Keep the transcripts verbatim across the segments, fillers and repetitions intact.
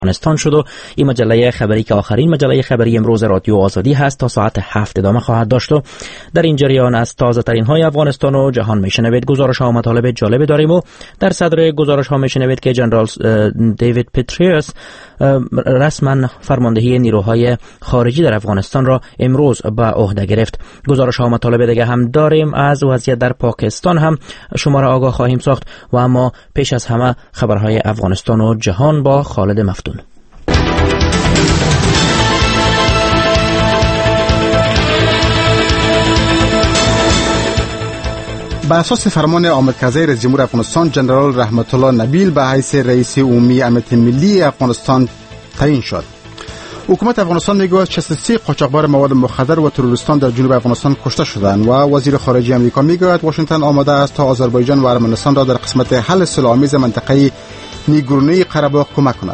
افغانستان شد و این مجله خبری که آخرین مجله خبری امروز رادیو آزادی هست تا ساعت هفت ادامه خواهد داشت و در این جریان از تازه ترین های افغانستان و جهان میشنوید. گزارش ها و مطالب جالب داریم و در صدر گزارش ها میشنوید که جنرال دیوید پتریوس رسما فرماندهی نیروهای خارجی در افغانستان را امروز به عهده گرفت. گزارش ها و مطالب دیگه هم داریم. از وضعیت در پاکستان هم شما را آگاه خواهیم ساخت و اما پیش از همه خبرهای افغانستان و جهان با خالد مفتون. به اساس فرمان آمد کرزی رئیس جمهور افغانستان، جنرال رحمت الله نبیل به حیث رئیس عمومی امنیت ملی افغانستان تعیین شد. حکومت افغانستان میگوید شصت و سه قاچاقبر مواد مخدر و تروریستان در جنوب افغانستان کشته شدند و وزیر خارجه آمریکا میگوید واشنگتن آماده است تا آذربایجان و ارمنستان را در قسمت حل صلح‌آمیز منطقه نیگورنوی قره کمک کند.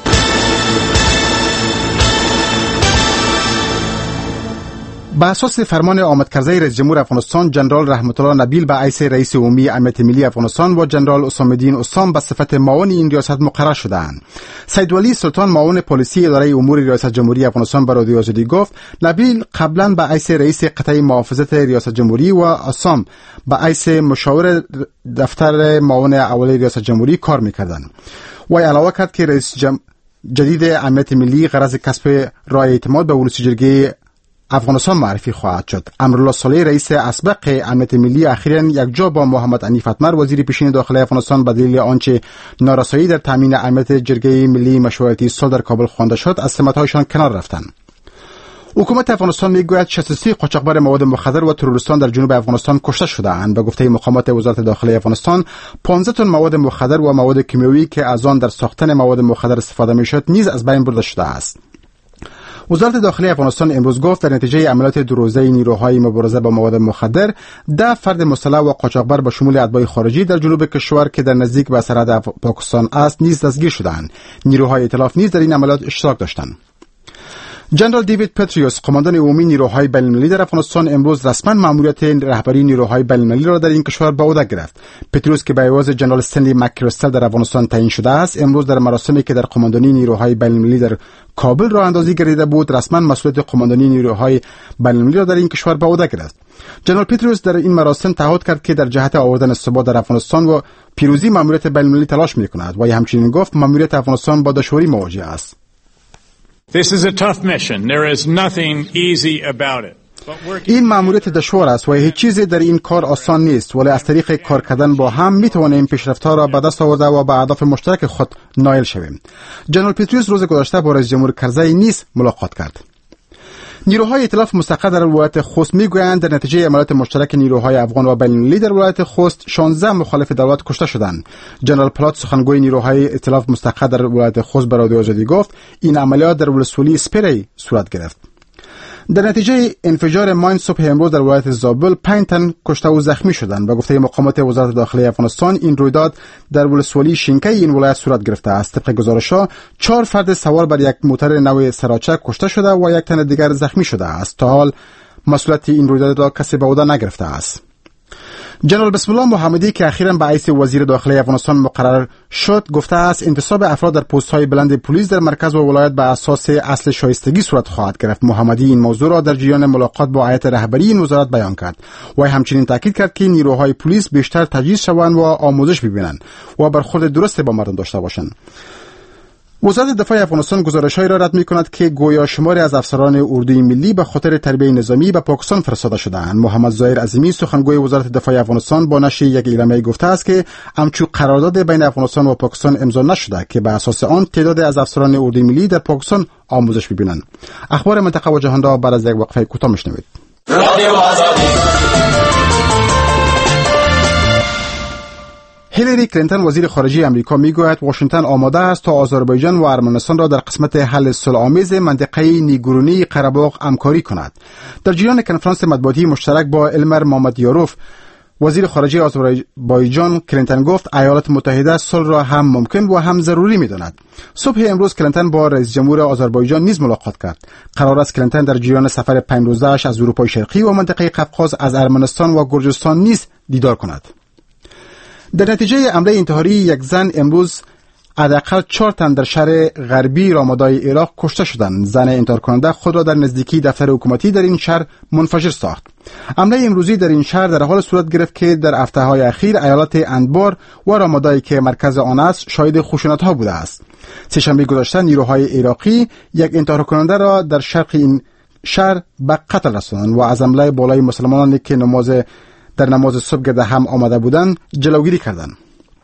به اساس فرمان آمد کرزی رئیس جمهور افغانستان، جنرال رحمت الله نبیل به حیث رئیس عمومی امنیت ملی افغانستان و جنرال اسامه الدین اسام به صفت معاون این ریاست مقرر شدند. سید ولی سلطان معاون پلیسی اداره امور ریاست جمهوری افغانستان به رادیو آزادی گفت نبیل قبلا به حیث رئیس قطعه محافظت ریاست جمهوری و اسام به حیث مشاور دفتر معاون اول ریاست جمهوری کار می‌کردند. و علاوه کرد که رئیس جم... جدید امنیت ملی غرض کسب رای اعتماد به ولسی جرگه افغانستان معرفی خواهد شد. امرالله صالح رئیس اسبق امنیت ملی اخیراً یک جا با محمد عنیف اتمر وزیر پیشین داخلی افغانستان به دلیل آنچه نارسایی در تامین امنیت جرگه ملی مشورتی صلح در کابل خوانده شد از سمت‌هایشان کنار رفتند. حکومت افغانستان میگوید شصت و سه قاچاقبر مواد مخدر و تروریستان در جنوب افغانستان کشته شده‌اند. به گفته مقامات وزارت داخلی افغانستان، پانزده تن مواد مخدر و مواد کیمیایی که از آن در ساختن مواد مخدر استفاده میشد نیز از بین برده شده است. وزارت داخلی افغانستان امروز گفت در نتیجه عملیات دو روزه نیروهای مبارزه با مواد مخدر، ده فرد مسلح و قاچاقبر به شمول اتباع خارجی در جنوب کشور که در نزدیک به سرحد پاکستان است نیز دستگیر شدند. نیروهای ائتلاف نیز در این عملیات اشتراک داشتند. جنرال دیوید پتریوس، قماندان عمومی نیروهای بین‌المللی در افغانستان، امروز رسما مأموریت رهبری نیروهای بین‌المللی را در این کشور به عهده گرفت. پتریوس که به عوض جنرال استنلی مک‌کریستل در افغانستان تعیین شده است، امروز در مراسمی که در قماندانی نیروهای بین‌المللی در کابل راه اندازی گردیده بود، رسما مسئولیت قماندانی نیروهای بین‌المللی را در این کشور به عهده گرفت. جنرال پتریوس در این مراسم تعهد کرد که در جهت آوردن ثبات در افغانستان و پیروزی مأموریت بین‌المللی تلاش می‌کند و همچنین گفت مأموریت افغانستان با دشواری مواجه است. This is a tough mission. There is nothing easy about it. این مأموریت دشوار است و هیچ چیزی در این کار آسان نیست، ولی از طریق کار کردن با هم میتوانیم پیشرفت‌ها را به دست آورده و به اهداف مشترک خود نائل شویم. جنرال پتریوس روز گذشته با رئیس جمهور کرزی نیز ملاقات کرد. نیروهای ائتلاف مستقر در ولایت خوست میگویند در نتیجه عملیات مشترک نیروهای افغان و بین‌المللی در ولایت خوست شانزده مخالف دولت کشته شدند. جنرال پلات، سخنگوی نیروهای ائتلاف مستقر در ولایت خوست، به رادیو آزادی گفت این عملیات در ولسوالی سپری صورت گرفت. در نتیجه انفجار ماین صبح امروز در ولایت زابل پنج تن کشته و زخمی شدند. به گفته مقامات وزارت داخلی افغانستان، این رویداد در ولسوالی شینکی این ولایت صورت گرفته است. طبق گزارش‌ها چهار فرد سوار بر یک موتر نو سراچه کشته شده و یک تن دیگر زخمی شده است. تا حال مسئولیت این رویداد را کسی به عهده نگرفته است. جنرال بسم الله محمدی که اخیراً به حیث وزیر داخلی افغانستان مقرر شد، گفته است انتصاب افراد در پست‌های بلند پلیس در مرکز و ولایت به اساس اصل شایستگی صورت خواهد گرفت. محمدی این موضوع را در جریان ملاقات با هیئت رهبری این وزارت بیان کرد و همچنین تاکید کرد که نیروهای پلیس بیشتر تجهیز شوند و آموزش ببینند و برخورد درست با مردم داشته باشند. وزارت دفاع افغانستان گزارش‌هایی را رد می‌کند که گویا شماری از افسران اردوی ملی به خاطر تربیت نظامی به پاکستان فرستاده شده‌اند. محمد ظاهر عظیمی، سخنگوی وزارت دفاع افغانستان، با نشر یک اعلامیه گفته است که همچون قرارداد بین افغانستان و پاکستان امضا نشده که به اساس آن تعداد از افسران اردوی ملی در پاکستان آموزش ببینند. اخبار منطقه و جهان را بعد از یک وقفه کوتاه میشنوید. هیلاری کلینتون وزیر خارجه آمریکا میگوید واشنگتن آماده است تا آذربایجان و ارمنستان را در قسمت حل صلح‌آمیز منطقه نیگورنوی قره همکاری کند. در جریان کنفرانس مطبوعاتی مشترک با المر مامدیاروف وزیر خارجه آذربایجان، کلینتون گفت ایالات متحده صلح را هم ممکن و هم ضروری می‌داند. صبح امروز کلینتون با رئیس جمهور آذربایجان نیز ملاقات کرد. قرار است کلینتون در جریان سفر پنج روزه‌اش از اروپای شرقی و منطقه قفقاز از ارمنستان و گرجستان نیز دیدار کند. در نتیجه حمله انتحاری یک زن امروز حداقل چهار تن در شهر غربی رامادای عراق کشته شدند. زن انتحار کننده خود را در نزدیکی دفتر حکومتی در این شهر منفجر ساخت. حمله امروزی در این شهر در حال صورت گرفت که در هفته‌های اخیر ایالت اندبار و رامادای که مرکز آن است شاهد خشونت‌ها بوده است. سه‌شنبه گذشته نیروهای عراقی یک انتحار کننده را در شرق این شهر به قتل رساندند و از حمله بالای مسلمانانی که نماز در نماز صبح گرد هم آمده بودند جلوگیری کردند.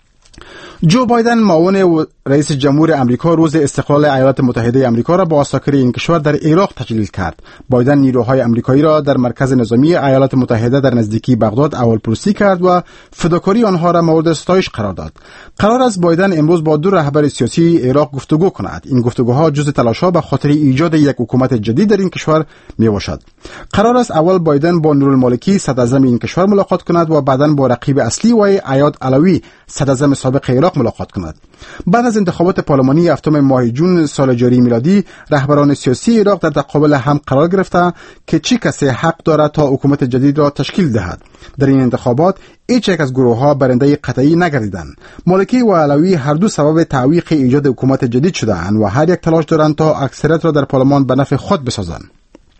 جو بایدن معاون رئیس جمهور امریکا روز استقلال ایالات متحده امریکا را با عساکر این کشور در عراق تجلیل کرد. بایدن نیروهای امریکایی را در مرکز نظامی ایالات متحده در نزدیکی بغداد اولپرسی کرد و فداکاری آنها را مورد ستایش قرار داد. قرار است بایدن امروز با دو رهبر سیاسی عراق گفتگو کند. این گفتگوها جزء تلاش‌ها به خاطر ایجاد یک حکومت جدید در این کشور میباشد. قرار است اول بایدن با نورالمالکی صدراعظم این کشور ملاقات کند و بعداً با رقیب اصلی و ایاد علوی صدراعظم سابق عراق ملاقات کند. بعد از انتخابات پارلمانی هفتم ماه جون سال جاری میلادی، رهبران سیاسی عراق در تقابل هم قرار گرفته که چه کسی حق دارد تا حکومت جدید را تشکیل دهد. در این انتخابات هیچ یک از گروه‌ها برنده قطعی نگردیدند. مالکی و علوی هر دو سبب تعویق ایجاد حکومت جدید شدند و هر یک تلاش دارند تا اکثریت را در پارلمان به نفع خود بسازند.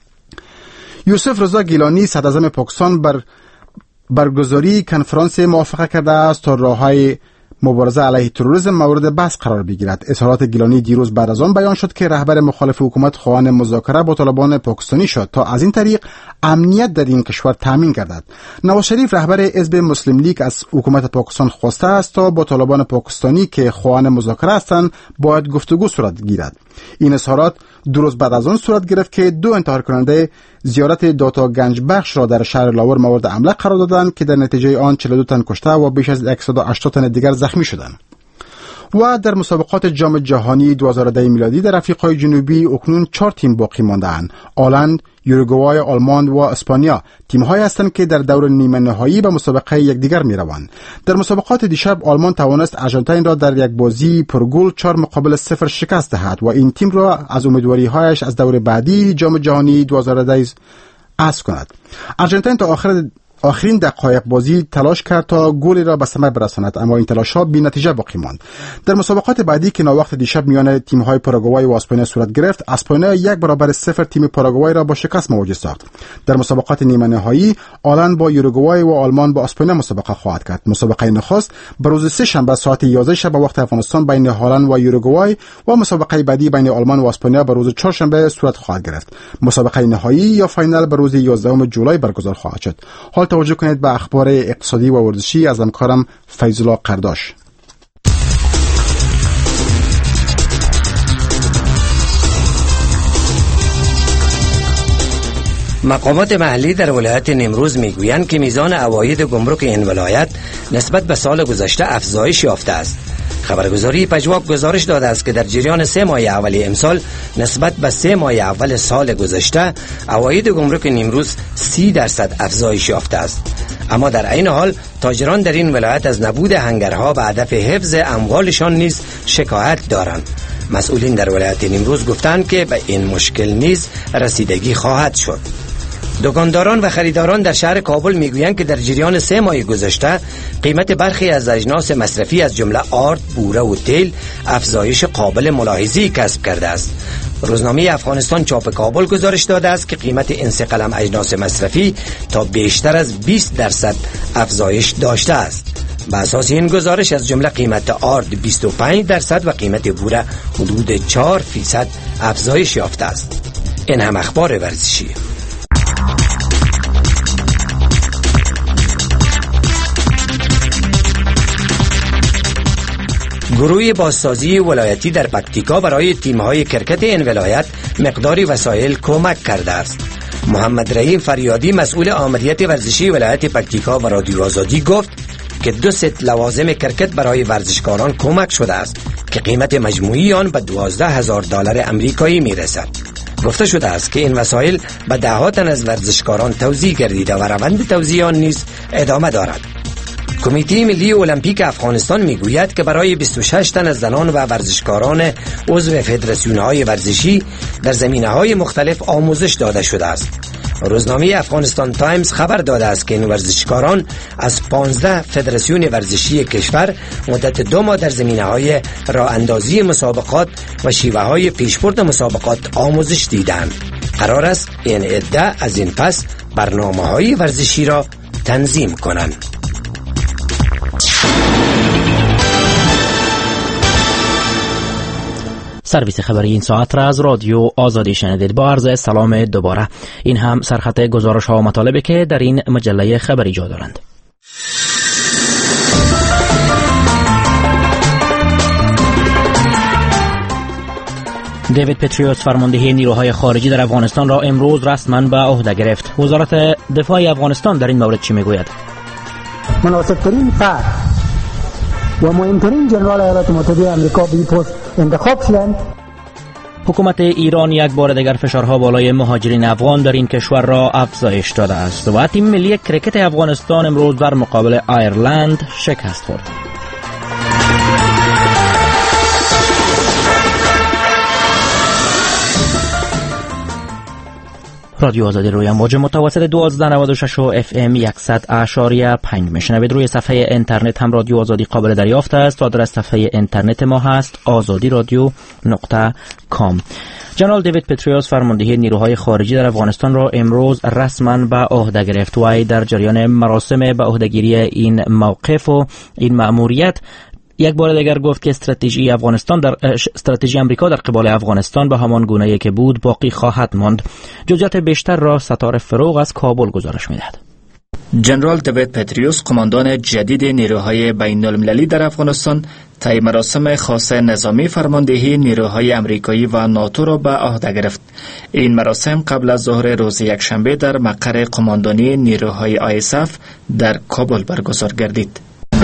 یوسف رضا گیلانی صدراعظم پاکستان بر برگزاری کنفرانس موافقه کرده است تا راههای مبارزه علیه تروریسم مورد بحث قرار بگیرد. اظهارات گیلانی دیروز بعد از آن بیان شد که رهبر مخالف حکومت خواهان مذاکره با طالبان پاکستانی شد تا از این طریق امنیت در این کشور تامین گردد. نواز شریف رهبر حزب مسلم لیگ از حکومت پاکستان خواسته است تا با طالبان پاکستانی که خواهان مذاکره هستند باید گفتگو صورت گیرد. این اظهارات دو روز بعد از آن صورت گرفت که دو انتحار کننده زیارت داتا گنج بخش را در شهر لاور مورد حمله قرار دادند که در نتیجه آن چهل و دو تن کشته و بیش از صد و هشتاد تن دیگر زخمی شدند. و در مسابقات جام جهانی دو هزار و ده میلادی در آفریقای جنوبی اکنون چهار تیم باقی مانده‌اند. هلند، یوروگوای، آلمان و اسپانیا تیم‌هایی هستند که در دور نیمه نهایی به مسابقه یکدیگر می‌روند. در مسابقات دیشب آلمان توانست آرژانتین را در یک بازی پرگل چهار مقابل صفر شکست دهد و این تیم را از امیدواری‌هایش از دور بعدی جام جهانی دو هزار و ده حذف کند. آرژانتین تا آخر آخرین دقایق بازی تلاش کرد تا گلی را به ثمر برساند، اما این تلاش‌ها بی‌نتیجه باقی ماند. در مسابقات بعدی که ناوقت دیشب میان تیم‌های پاراگوای و اسپانیا صورت گرفت، اسپانیا یک برابر صفر تیم پاراگوای را با شکست مواجه ساخت. در مسابقات نیمه نهایی، هلند با یوروگوای و آلمان با اسپانیا مسابقه خواهد کرد. مسابقه نخست به روز سه شنبه ساعت یازده شب به وقت افغانستان بین هلند و یوروگوای و مسابقه بعدی بین آلمان و اسپانیا به روز چهارشنبه صورت خواهد گرفت. مسابقه نهایی یا فینال به روز یازدهم جولای برگزار خواهد شد. حال توجه کنید به اخبار اقتصادی و ورزشی از همکارم فیض‌الله قرداش. مقامات محلی در ولایت نیمروز میگویند که میزان عواید گمرک این ولایت نسبت به سال گذشته افزایش یافته است. خبرگزاری پژواک گزارش داده است که در جریان سه ماه اول امسال نسبت به سه ماه اول سال گذشته عواید گمرک نیمروز سی درصد افزایش یافته است. اما در عین حال تاجران در این ولایت از نبود هنگرها به هدف حفظ اموالشان نیز شکایت دارند. مسئولین در ولایت نیمروز گفتند که به این مشکل نیز رسیدگی خواهد شد. دکانداران و خریداران در شهر کابل میگویند که در جریان سه ماه گذشته قیمت برخی از اجناس مصرفی از جمله آرد، بوره و تیل افزایش قابل ملاحظه‌ای کسب کرده است. روزنامه افغانستان چاپ کابل گزارش داده است که قیمت انس قلم اجناس مصرفی تا بیشتر از بیست درصد افزایش داشته است. به اساس این گزارش از جمله قیمت آرد بیست و پنج درصد و قیمت بوره حدود چهار فیصد افزایش یافته است. این هم اخبار ورزشی. گروه بازسازی ولایتی در پکتیکا برای تیم‌های کرکت این ولایت مقداری وسایل کمک کرده است. محمد رحیم فریادی مسئول آمریت ورزشی ولایت پکتیکا و رادیو آزادی گفت که دو ست لوازم کرکت برای ورزشکاران کمک شده است که قیمت مجموعی آن به دوازده هزار دلار امریکایی میرسد. گفته شده است که این وسایل به ده‌ها تن از ورزشکاران توزیع گردیده و روند توزیع آن نیز ادامه دارد. کمیته ملی المپیک افغانستان میگوید که برای بیست و شش تن از زنان و ورزشکاران عضو فدراسیون‌های ورزشی در زمینه‌های مختلف آموزش داده شده است. روزنامه افغانستان تایمز خبر داده است که این ورزشکاران از پانزده فدراسیون ورزشی کشور مدت دو ماه در زمینه‌های راه اندازی مسابقات و شیوه‌های پیشبرد مسابقات آموزش دیدند. قرار است این عده از این پس برنامه‌های ورزشی را تنظیم کنند. سرویس خبری این ساعت را از رادیو آزادی شنیدید. با عرض سلام دوباره. این هم سرخط گزارش ها و مطالبی که در این مجله خبری جا دارند. دیوید پتریوس فرماندهی نیروهای خارجی در افغانستان را امروز رسما به عهده گرفت. وزارت دفاع افغانستان در این مورد چی میگوید؟ مناسب‌ترین فرد و مهمترین جنرال ایالات متحده آمریکا به این پست انتخاب شدند. حکومت ایران یک بار دیگر فشارها بالای مهاجرین افغان در این کشور را افزایش داده است و تیم ملی کرکت افغانستان امروز در مقابل ایرلند شکست خورد. رادیو آزادی روی امواج متوسط دوازده نود و شش و اف ام صد اشاری پنج میشنوید. روی صفحه اینترنت هم رادیو آزادی قابل دریافت است. آدرس صفحه اینترنت ما هست آزادی رادیو نقطه کام. جنرال دیوید پتریوس فرماندهی نیروهای خارجی در افغانستان را امروز رسما به عهده گرفت و در جریان مراسم به عهدهگیری این موقف و این مأموریت یک بار دیگر گفت که استراتژی افغانستان در استراتژی آمریکا در قبال افغانستان به همان گونه‌ای که بود باقی خواهد ماند. جزئیات بیشتر را ستاره فروغ از کابل گزارش می‌دهد. جنرال دیوید پتریوس کماندان جدید نیروهای بین‌المللی در افغانستان طی مراسم خاص نظامی فرماندهی نیروهای آمریکایی و ناتو را به عهده گرفت. این مراسم قبل از ظهر روز یکشنبه در مقر قماندانی نیروهای آی اس اف در کابل برگزار گردید.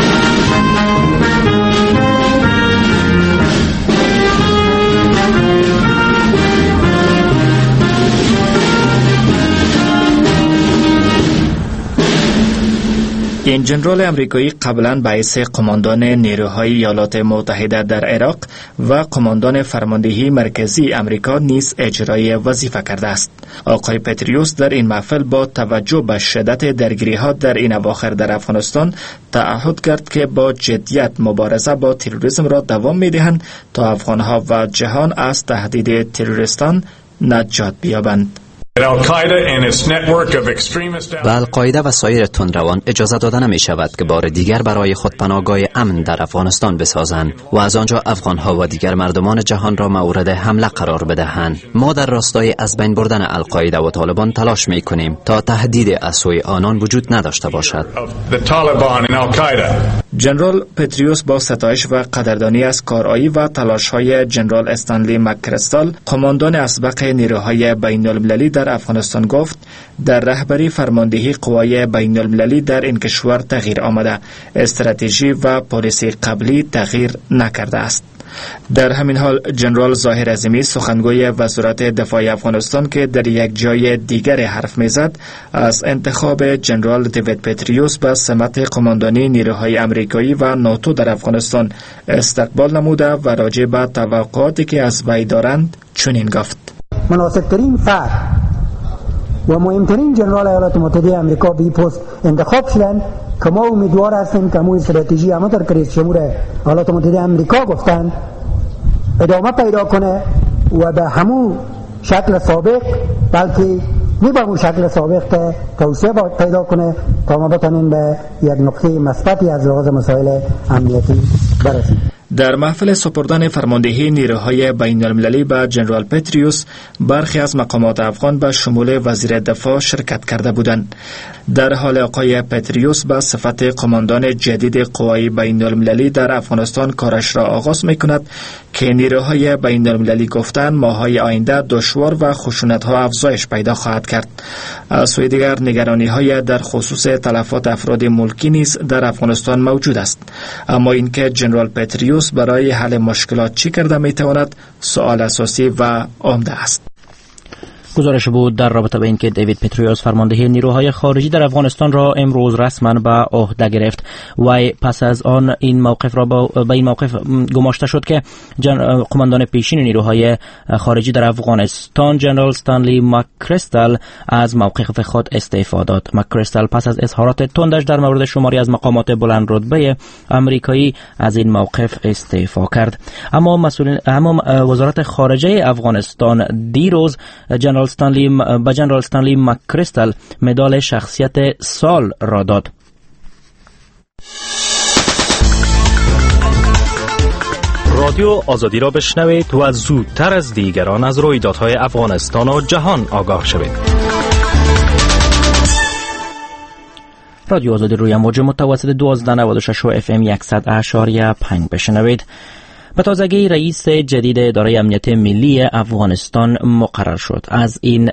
این جنرال امریکایی قبلا به حیث قماندان نیروهای ایالات متحده در عراق و قماندان فرماندهی مرکزی امریکا نیز اجرای وظیفه کرده است. آقای پتریوس در این محفل با توجه به شدت درگیری‌ها در این اواخر در افغانستان تعهد کرد که با جدیت مبارزه با تروریسم را دوام می‌دهند تا افغان‌ها و جهان از تهدید تروریستان نجات بیابند. به القاعده و سایر تندروان اجازه داده نمی شود که بار دیگر برای خود پناهگاه امن در افغانستان بسازند و از آنجا افغانها و دیگر مردمان جهان را مورد حمله قرار بدهند. ما در راستای از بین بردن القاعده و طالبان تلاش می کنیم تا تهدید از سوی آنان وجود نداشته باشد. جنرال پتریوس با ستایش و قدردانی از کارایی و تلاش‌های جنرال استنلی مک‌کریستال قماندان اسبق نیروهای بین‌المللی در افغانستان گفت در رهبری فرماندهی قوای بین المللی در این کشور تغییر آمده، استراتژی و پالیسی قبلی تغییر نکرده است. در همین حال جنرال ظاهر عظیمی سخنگوی وزارت دفاع افغانستان که در یک جای دیگر حرف میزد از انتخاب جنرال دیوید پتریوس به سمت قماندانی نیروهای آمریکایی و ناتو در افغانستان استقبال نموده و راجع به توقعاتی که از وی دارند چنین گفت: مناسب‌ترین فرد و مهمترین جنرال ایالات متحده آمریکا به این پست انتخاب شدند که ما امیدوار هستیم که همون استراتژی همونطور که رئیس جمهور ایالات متحده آمریکا گفتند ادامه پیدا کنه و به همون شکل سابق بلکه می به همون شکل سابق که توسعه پیدا کنه تا ما بتونیم به یک نقطه مثبتی از لحاظ مسائل امنیتی برسیم. در محفل سپردن فرماندهی نیروهای بین المللی به جنرال پتریوس برخی از مقامات افغان به شمول وزیر دفاع شرکت کرده بودند. در حال آقای پتریوس به صفت قماندان جدید قوای بین المللی در افغانستان کارش را آغاز می کند که نیروهای بین المللی گفتند ماهای آینده دشوار و خشونت‌ها افزایش پیدا خواهد کرد. از سوی دیگر نگرانی های در خصوص تلفات افراد ملکی نیز در افغانستان موجود است. اما اینکه جنرال پتریوس برای حل مشکلات چی کرده می تواند سوال اساسی و عمده است. گزارش بود در رابطه با اینکه دیوید پتریوس فرمانده نیروهای خارجی در افغانستان را امروز رسما به عهده گرفت. وی پس از آن این موقف را با به این موقف گماشته شد که قماندان پیشین نیروهای خارجی در افغانستان جنرال استنلی مک‌کریستال از موقف خود استعفا داد. مک‌کریستال پس از اظهارات تندش در مورد شماری از مقامات بلند رتبه آمریکایی از این موقف استعفا کرد. اما مسئولین اما وزارت خارجه افغانستان دیروز جنرال استنلی به جنرال استنلی مک‌کریستال مدال شخصیت سال را داد. رادیو آزادی را بشنوید و زودتر از دیگران از رویدادهای افغانستان و جهان آگاه شوید. رادیو آزادی روی موج متوسط دوازده نود و شش و اف ام صد اشاریه پنج بشنوید. به تازگی رئیس جدید اداره امنیت ملی افغانستان مقرر شد. از این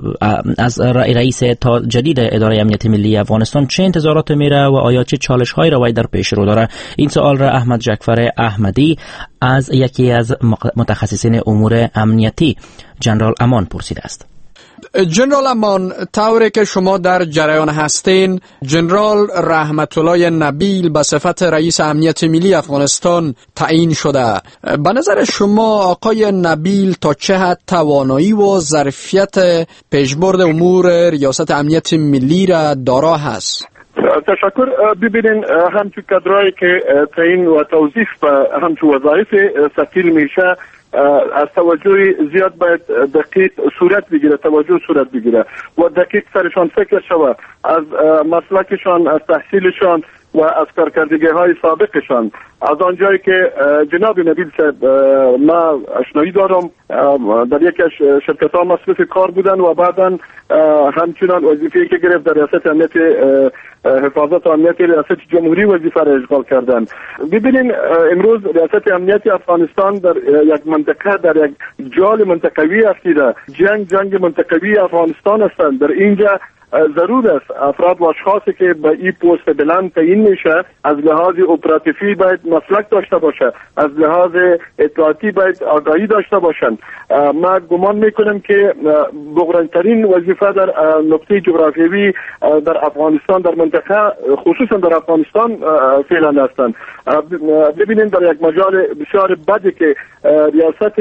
از رئیس جدید اداره امنیت ملی افغانستان چه انتظارات میره و آیا چه چالش‌هایی را وی در پیش رو داره؟ این سوال را احمد جعفر احمدی از یکی از متخصصین امور امنیتی جنرال امان پرسیده است. جنرال امان، طوری که شما در جریان هستین، جنرال رحمت الله نبیل به صفت رئیس امنیت ملی افغانستان تعیین شده. به نظر شما آقای نبیل تا چه حد توانایی و ظرفیت پیشبرد امور ریاست امنیت ملی را دارا هست؟ تشکر. ببینین همچون کادرایی که تعیین و توظیف به همچون وظایف ثقیل میشه از توجه زیاد باید دقیق صورت بگیره، توجه صورت بگیره و دقیق سرشان فکر شود از مسلکشان، از تحصیلشان و از کارکردگی های سابقشان. از آنجایی که جناب نبیل صاحب ما اشنایی دارم، در یک از شرکت ها مصرف کار بودن و بعدا همچنان وظیفه‌ای که گرفت در ریاست امنیت حفاظت و امنیت ریاست جمهوری وظیفه را اشغال کردن. ببینین امروز ریاست امنیت افغانستان در یک منطقه، در یک جال منطقوی افتیده. جنگ جنگ منطقوی افغانستان هستند. در اینجا ضرور است افراد و اشخاصی که به این پست بلند تعیین میشه از لحاظ اپراتیفی باید مسلک داشته باشه، از لحاظ اطلاعاتی باید آگاهی داشته باشند. ما گمان میکنم که بغرنترین وظیفه در نقطه جغرافیوی در افغانستان، در منطقه خصوصا در افغانستان فعلا هستند. ببینید در یک مجال بسیار بدی که ریاست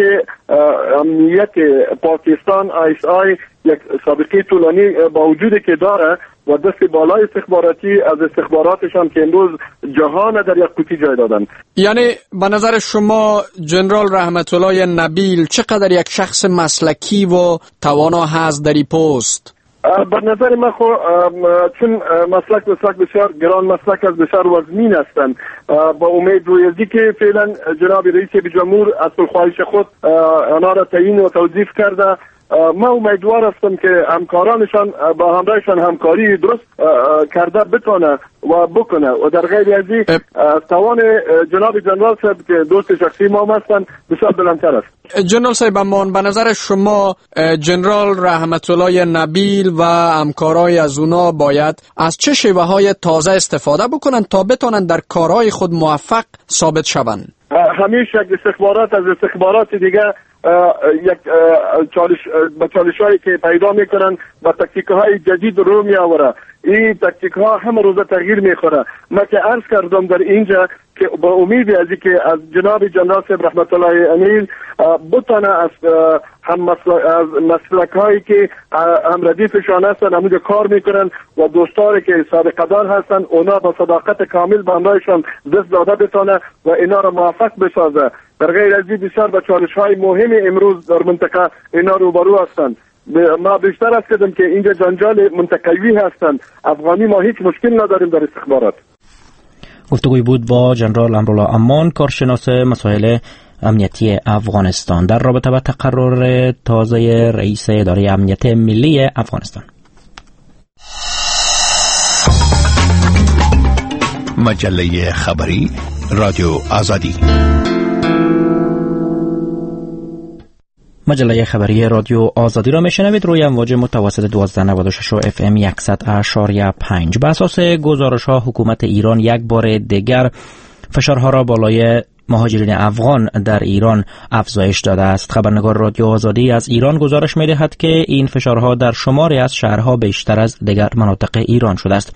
امنیت پاکستان آی اس آی یک سابقه طولانی با وجودی که داره و دست بالای استخباراتی از استخباراتشان که امروز جهان در یک قوطی جای دادن. یعنی به نظر شما جنرال رحمت الله نبیل چقدر یک شخص مسلکی و توانا هست در این پست؟ به نظر من خو چون مسلک مسلک بسیار گران مسلک از بسیار وزنین هستند، با امید رویزی که فعلا جناب رئیس جمهور از خواهش خود آنها را تعیین و توظیف کرده، ما امیدوار هستم که همکارانشان با همراهشان همکاری درست کرده بتونه و بکنه و در غیر از این توان جناب جنرال صاحب که دوست شخصی ما هستند بسیار بلندتر است. جنرال صاحب امان، به نظر شما جنرال رحمت الله نبیل و همکارای از اونا باید از چه شیوه های تازه استفاده بکنن تا بتونن در کارهای خود موفق ثابت شوند؟ همیشه استخبارات از استخبارات دیگه یک چالش با چالش هایی که پیدا میکنن و تکتیک های جدید رو می آوره. این تکتیک ها همه روزه تغییر میخوره. من که عرض کردم در اینجا که با امید از اینکه از جناب جنرال صاحب رحمت الله امیل بتونه از هم مسلک هایی که هم ردیفشان هستن همونجا کار میکنن و دوستاری که سابقدار هستن اونا با صداقت کامل به همراهشان دست داده بتونه و اینا را موفق بسازه. در غیر از این بسیار با چالش های مهم امروز در منطقه اینا روبرو هستند. ما بیشتر از کردم که اینجا جنجال منطقوی هستند. افغانی ما هیچ مشکل نداریم در استخبارات. گفتگوی بود با جنرال امرالله امان، کارشناس مسائل امنیتی افغانستان در رابطه با تقرر تازه رئیس اداره امنیت ملی افغانستان. مجله خبری رادیو آزادی. مجله خبری رادیو آزادی را میشنوید روی امواج متوسط دوازده نود و شش و اف ام صد اشاریه پنج. به اساس گزارش ها حکومت ایران یک بار دیگر فشارها را بالای مهاجرین افغان در ایران افزایش داده است. خبرنگار رادیو آزادی از ایران گزارش می‌دهد که این فشارها در شماری از شهرها بیشتر از دیگر مناطق ایران شده است.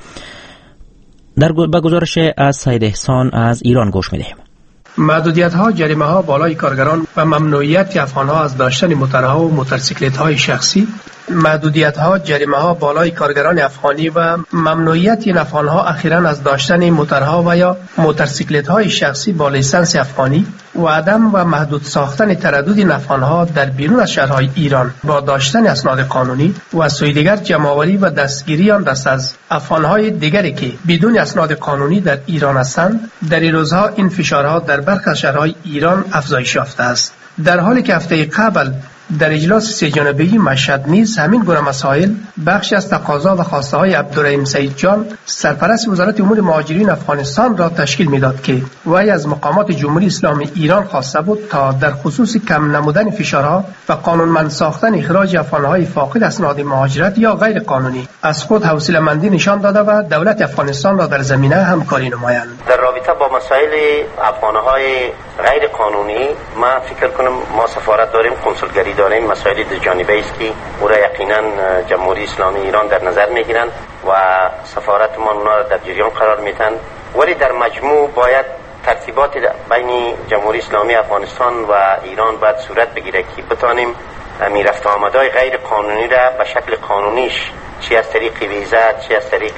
در به گزارش از سید احسان از ایران گوش می‌دهیم. محدودیت‌ها، جریمه‌ها بالای کارگران و ممنوعیت افغان‌ها از داشتن موترها و موتورسیکلت‌های شخصی، محدودیت‌ها، جریمه‌ها بالای کارگران افغانی و ممنوعیت این افغان‌ها اخیراً از داشتن موترها و یا موتورسیکلت‌های شخصی با لیسنس افغانی و عدم و محدود ساختن تردد این افغان‌ها در بیرون از شهرهای ایران با داشتن اسناد قانونی و سوی دیگر جمع‌آوری و دستگیری آن دست از افغان‌های دیگری که بدون اسناد قانونی در ایران هستند، در این روزها این فشارها در برخی از شهرهای ایران افزایش یافته است. در حالی که هفته قبل در اجلاس سه جانبه‌ای مشهد نیز همین گونه مسائل بخشی از تقاضا و خواسته های عبدالرحیم سعید جان سرپرست وزارت امور مهاجرین افغانستان را تشکیل میداد که وی از مقامات جمهوری اسلامی ایران خواسته بود تا در خصوص کم نمودن فشارها و قانونمند ساختن اخراج افغان‌های فاقد اسناد مهاجرت یا غیر قانونی از خود حوصله‌مندی نشان داده و دولت افغانستان را در زمینه همکاری نمایند. در رابطه با مسائل افغان‌های غیر قانونی ما فکر کنم ما سفارت داریم، کنسولگری داریم، مسائل دو جانبه است که او را یقینا جمهوری اسلامی ایران در نظر میگیرند و سفارتمان اونا را در جریان قرار میدن، ولی در مجموع باید ترتیبات بین جمهوری اسلامی افغانستان و ایران باید صورت بگیره که بتانیم می رفت آمدهای غیر قانونی را به شکل قانونیش، چی از طریق ویزا، چی از طریق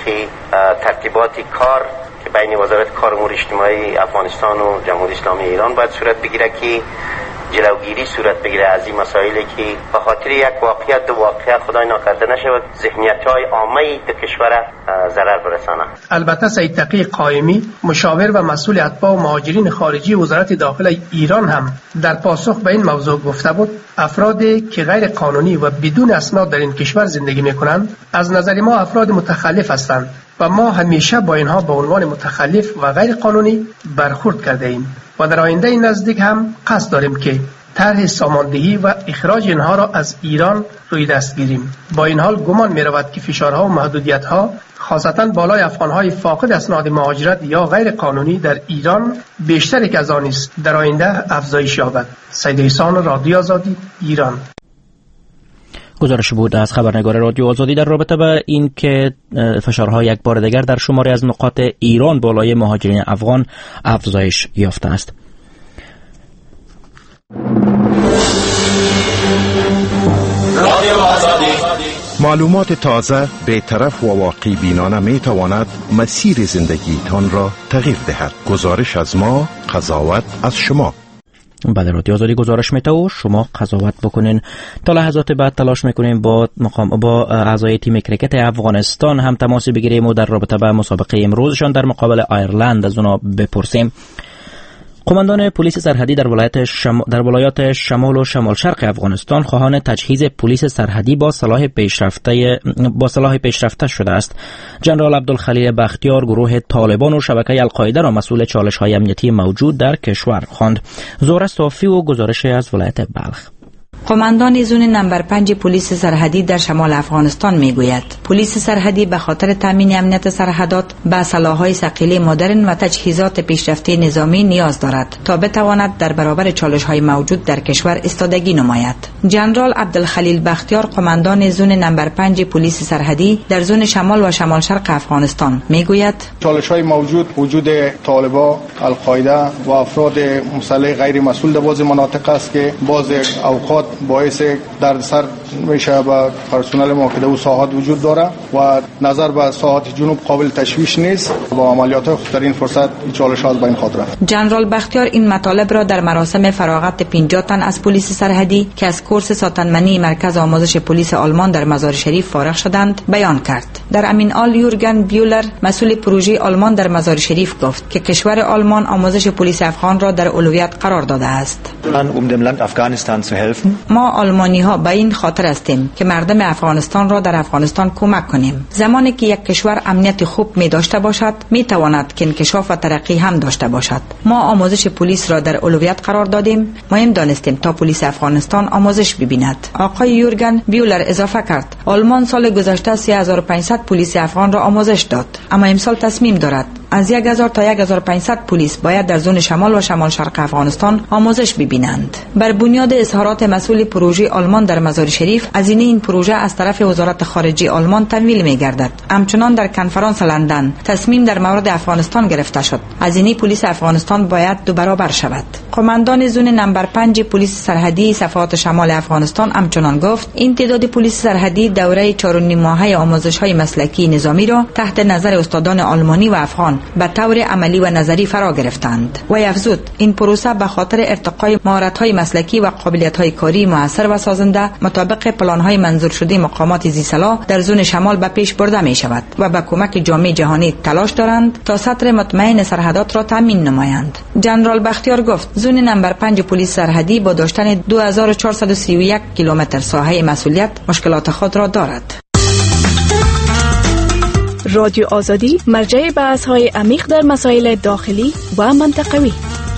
ترتیبات کار که بین وزارت کار امور اجتماعی افغانستان و جمهوری اسلامی ایران باید صورت بگیره که جلوگیری صورت بگیره از این مسائلی که به خاطر یک واقعیت دو واقعیت خدای ناکرده نشود ذهنیت‌های عامه در کشور ضرر برسانه. البته سید تقی قائمی مشاور و مسئول اتباع و مهاجرین خارجی وزارت داخله ایران هم در پاسخ به این موضوع گفته بود افرادی که غیر قانونی و بدون اسناد در این کشور زندگی می‌کنند از نظر ما افراد متخلف هستند و ما همیشه با اینها به عنوان متخلف و غیر قانونی برخورد کرده ایم و در آینده نزدیک هم قصد داریم که طرح ساماندهی و اخراج اینها را از ایران روی دست گیریم. با این حال گمان می رود که فشارها و محدودیت‌ها خاصتاً بالای افغان‌های فاقد اسناد مهاجرت یا غیر قانونی در ایران بیشتر که از آن است در آینده افزایش یابد. سید احسان، رادیو آزادی، ایران. گزارش بود از خبرنگار رادیو آزادی در رابطه با این که فشارها یک بار دیگر در شماری از نقاط ایران بالای مهاجرین افغان افزایش یافته است. معلومات تازه، بی‌طرف و واقعی بینانه می تواند مسیر زندگیتان را تغییر دهد. گزارش از ما، قضاوت از شما. بله، رادیو آزادی گزارش میته و شما قضاوت بکنین. تا لحظات بعد تلاش میکنیم با مقام با اعضای تیم کرکت افغانستان هم تماس بگیریم و در رابطه با مسابقه امروزشان در مقابل آیرلند از اونا بپرسیم. قماندان پلیس سرحدی در ولایت شم... در ولایات شمال و شمال شرق افغانستان خواهان تجهیز پلیس سرحدی با سلاح پیشرفته با سلاح پیشرفته شده است. جنرال عبدالخلیل بختیار گروه طالبان و شبکه القاعده را مسئول چالش‌های امنیتی موجود در کشور خواند. زهره صافی و گزارش از ولایت بلخ. قماندان زون نمبر پنج پلیس سرحدی در شمال افغانستان میگوید پلیس سرحدی به خاطر تامین امنیت سرحدات به سلاح‌های ثقیل مدرن و تجهیزات پیشرفته نظامی نیاز دارد تا بتواند در برابر چالش‌های موجود در کشور ایستادگی نماید. جنرال عبدالخلیل بختیار قماندان زون نمبر پنج پلیس سرحدی در زون شمال و شمال شرق افغانستان میگوید چالش‌های موجود وجود طالبان، القاعده و افراد مسلح غیر مسئول در بعضی مناطق است که بعضی اوقات باعث دردسر میشه به پرسنل ما که در ساحات وجود داره و نظر به ساحات جنوب قابل تشویش نیست. با عملیات خطرین فرصت این چالش‌ها به این خاطر. جنرال بختیار این مطالب را در مراسم فراغت پنجاه تن از پلیس سرحدی که از کورس ساتنمنی مرکز آموزش پلیس آلمان در مزار شریف فارغ شدند بیان کرد. در امین آل یورگن بیولر مسئول پروژه آلمان در مزار شریف گفت که کشور آلمان آموزش پلیس افغان را در اولویت قرار داده است. ما آلمانی ها به این خاطر هستیم که مردم افغانستان را در افغانستان کمک کنیم. زمانی که یک کشور امنیت خوب می داشته باشد می تواند که انکشاف و ترقی هم داشته باشد. ما آموزش پلیس را در اولویت قرار دادیم. مهم دانستیم تا پلیس افغانستان آموزش ببیند. آقای یورگن بیولر اضافه کرد آلمان سال گذشته سه هزار و پانصد پلیس افغان را آموزش داد، اما امسال تصمیم دارد از یک هزار تا یک هزار و پانصد پلیس باید در زون شمال و شمال شرق افغانستان آموزش ببینند. بر بنیاد اظهارات مسئول پروژه آلمان در مزار شریف، هزینه این پروژه از طرف وزارت خارجه آلمان تمویل می‌گردد. همچنان در کنفرانس لندن تصمیم در مورد افغانستان گرفته شد. هزینه پلیس افغانستان باید دو برابر شود. قماندان زون نمبر پنج پلیس سرحدی صفحات شمال افغانستان همچنان گفت این تعداد پلیس سرحدی دوره چهار و نیم ماهه آموزش‌های مسلکی نظامی را تحت نظر استادان آلمانی و افغان به طور عملی و نظری فرا گرفتند. و افزود این پروسه به خاطر ارتقای مهارت‌های مسلکی و قابلیت‌های کاری مؤثر و سازنده مطابق پلان‌های منظور شده مقامات ذی‌صلاح در زون شمال به پیش برده می‌شود و به کمک جامعه جهانی تلاش دارند تا سطر مطمئن سرحدات را تامین نمایند. جنرال بختیار گفت زون نمبر پنج پلیس سرحدی با داشتن دو هزار و چهارصد و سی و یک کیلومتر ساحه مسئولیت مشکلات خود را دارد. رادیو آزادی مرجع بحث‌های عمیق در مسائل داخلی و منطقوی.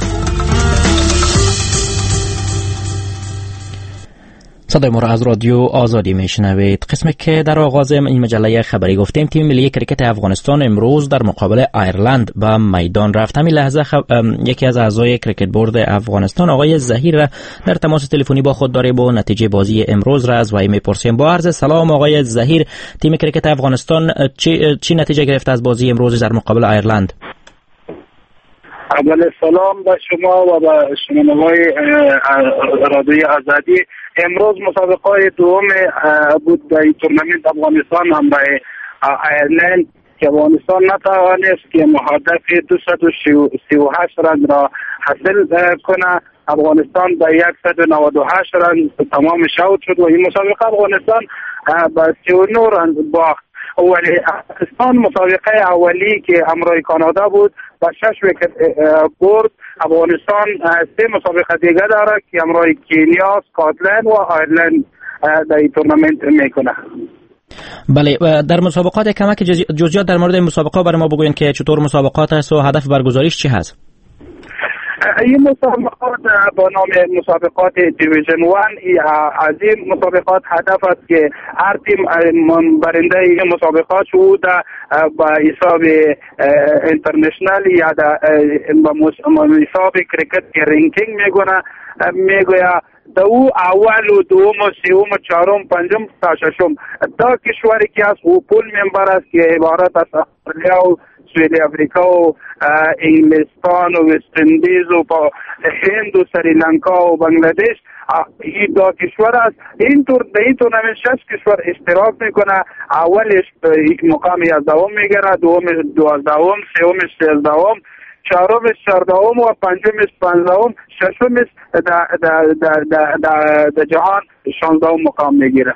صدای ما را از رادیو آزادی میشنوید. قسمی که در آغاز این مجله خبری گفتیم تیم ملی کرکت افغانستان امروز در مقابل ایرلند به میدان رفت. همین لحظه خب... یکی از اعضای کرکت بورد افغانستان آقای ظهیر را در تماس تلفنی با خود داریم و نتیجه بازی امروز را از وی میپرسیم. با عرض سلام آقای ظهیر، تیم کرکت افغانستان چی, چی نتیجه گرفته از بازی امروز در مقابل ایرلند؟ اول سلام به شما و به شنوندگان رادیوی آزادی. امروز مسابقه دوم بود در تورنمنت افغانستان هم به ایرلند که افغانستان نتوانست که مهدف دویست و سی و هشت رن را حاصل کنه. افغانستان به صد و نود و هشت رن تمام شوت شد و این مسابقه افغانستان به سی و نه رن باخت. اولی افغانستان مسابقه اولی که همراه کانادا بود با شش ویکت برد. افغانستان سه مسابقه دیگه داره که همراه کینیا، اسکاتلند و ایرلند در این تورنمنت میکنه. بله، در مسابقات کمک جزئیات در مورد مسابقه برای ما بگوین که چطور مسابقات هست و هدف برگزاریش چی هست؟ این مسابقات با نام مسابقات دیویژن وان از این مسابقات هدف است که هر تیم برنده این مسابقات شد با حساب اینترنشنال یا با حساب کرکت که رنکینگ میگونه میگویا دو اول و دوم و سوم و چهارم پنجم تا ششم دا کشوری که از پول ممبر است که عبارت از استرالیا و سویل افریقا و انگلستان و وست اندیز و هند و سریلانکا و بنگلادش این دو کشور است. این تور این تورنمنت شش کشور اشتراک میکنه. اولش مقام یازدهم میگیره، دومش دوازدهم، سومش سیزدهم، چهارمش چهاردهم و پنجمش پنجدهم، ششمش در در در در جهان شانزدهم مقام میگیره.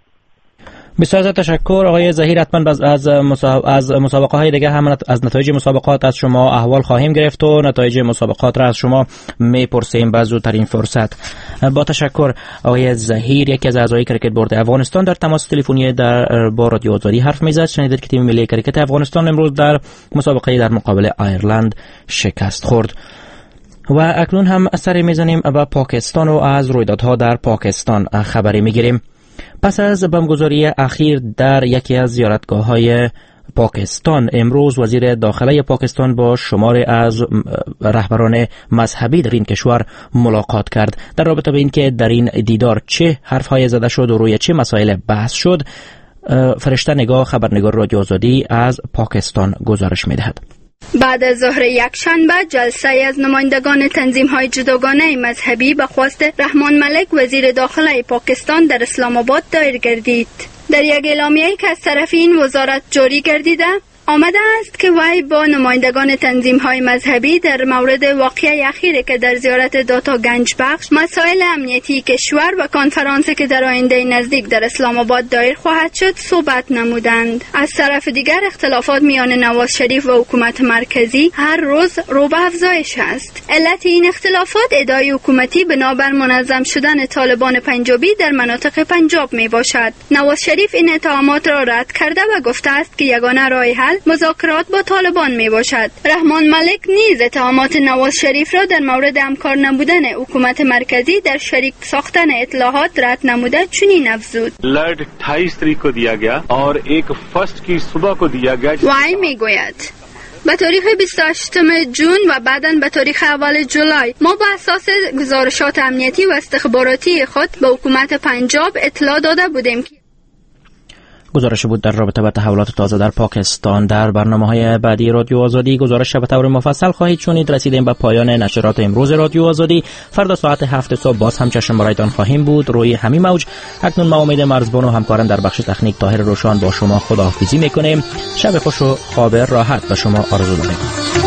بسیار تشکر آقای ظهیر. حتما از از مسابقه های دیگه هم از نتایج مسابقات از شما احوال خواهیم گرفت و نتایج مسابقات را از شما میپرسیم به زودترین فرصت. با تشکر آقای ظهیر، یکی از اعضای کرکت بورد افغانستان در تماس تلفنی در با رادیو آزادی حرف میزد. شنیدید که تیم ملی کرکت افغانستان امروز در مسابقه در مقابل ایرلند شکست خورد. و اکنون هم سری میزنیم به پاکستان و از رویدادها در پاکستان خبری میگیریم. پس از بمبگذاری اخیر در یکی از زیارتگاه‌های پاکستان، امروز وزیر داخله پاکستان با شماری از رهبران مذهبی در این کشور ملاقات کرد. در رابطه با اینکه در این دیدار چه حرف‌های زده شد و روی چه مسائل بحث شد، فرشته نگاه خبرنگار رادیو آزادی از پاکستان گزارش می‌دهد. بعد از ظهر یکشنبه جلسه از نمایندگان تنظیم‌های جداگانه مذهبی به خواست رحمان ملک وزیر داخله پاکستان در اسلام آباد دایر گردید. در یک اعلامیه‌ای که از طرف این وزارت جاری گردیده آمده است که وی با نمایندگان تنظیم‌های مذهبی در مورد واقعه اخیری که در زیارت داتا گنج بخش، مسائل امنیتی کشور و کنفرانسی که در آینده نزدیک در اسلام آباد دایر خواهد شد صحبت نمودند. از طرف دیگر اختلافات میان نواز شریف و حکومت مرکزی هر روز رو به افزایش است. علت این اختلافات ادعای حکومتی بنابر منظم شدن طالبان پنجابی در مناطق پنجاب می باشد. نواز شریف این اتهامات را رد کرده و گفته است که یگانه راه حل مذاکرات با طالبان می باشد. رحمان ملک نیز اتهامات نواز شریف را در مورد همکار نبودن حکومت مرکزی در شریک ساختن اطلاعات رد نموده چنین افزود: لرد अट्ठाईस तारीख को दिया गया और एक फर्स्ट की सुबह को दिया गया. وی می گوید به تاریخ بیست و هشتم جون و بعداً به تاریخ اول جولای ما بر اساس گزارشات امنیتی و استخباراتی خود به حکومت پنجاب اطلاع داده بودیم که گزارش بود در رابطه با تحولات تازه در پاکستان. در برنامه‌های بعدی رادیو آزادی گزارش به طور مفصل خواهید شنید. رسیدیم به پایان نشرات امروز رادیو آزادی. فردا ساعت هفت صبح باز هم چشم برایتان خواهیم بود روی همین موج. اکنون ما امید مرزبان و همکاران در بخش تکنیک طاهر روشان با شما خداحافظی میکنیم. شب خوش و خواب راحت به شما آرزو داریم.